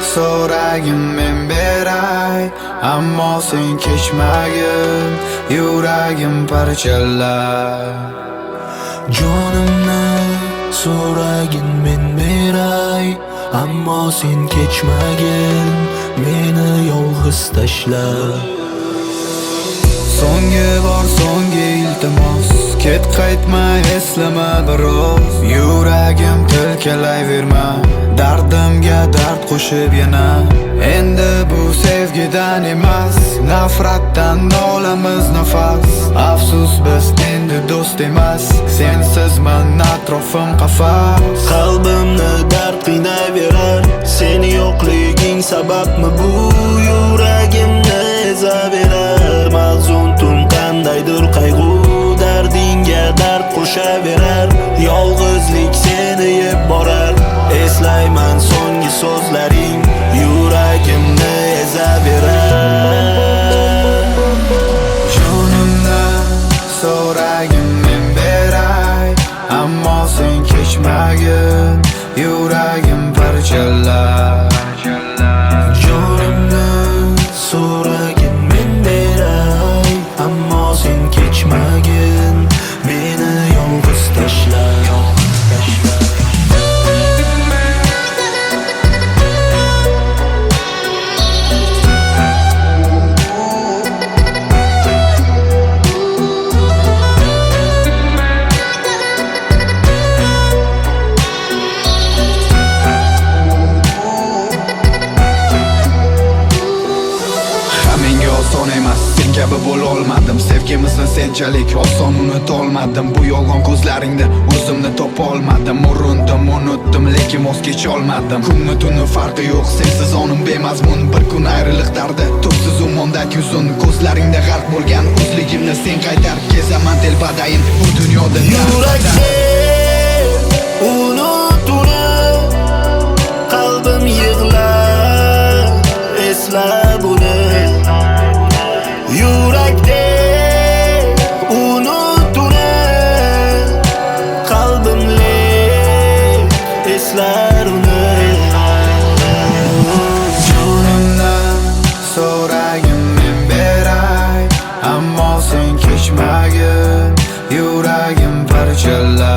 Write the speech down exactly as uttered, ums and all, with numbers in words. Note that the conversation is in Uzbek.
so'ragin men beray, ammo sen kechmagin, yuragim parchalar. Jonimni so'ragin men beray, ammo sen kechmagin, meni yolg'iz tashla. So'nggi bor so'nggi iltimos, ket qaytma eslama biroz. Yuragim tilkalayverma, dardimga dard qo'shib yana. Endi bu sevgidan emas, nafratdan olamiz nafas. Afsus biz endi do'st emas, sensiz men atrofim qafas. Qalbimni dard qiynayverar, seni yo'qliging sababmi bu? Yuragimni ezaverar, mahzun tun qandaydir qayg'u. Dardingga dard qo'shaverar, yolg'izlik seni yeb borar. Eslayman so'nggi so'zlaring, yuragimni ezaverar. Jonimni so'ragin men beray, ammo sen kechmagin, yuragim parchalar. Jonimni so'ragin men beray, ammo sen kechmagin, meni yolg'iz tashla. Oson emas, sen kabi bo'lolmadim. Sevgimizni senchalik oson unutolmadim. Bu yolg'on ko'zlaringda o'zimni topa olmadim. Urindim, unutdim, lekin voz kecha olmadim. Kunni tuni farqi yo'q, sensiz onim bemazmun. Bir kun ayriliq dardi, tubsiz umondagi uzun. Ko'zlaringda g'arq bo'lgan o'zligimni sen qaytar. Kezaman telbadayin bu dunyoda. Yurakni unut uni, qalbim yig'lar, esla buni. Yurakni unut uni, qalbimli eslar uni. Jonimni so'ragin men beray, ammo sen kechmagin, yuragim parchalar.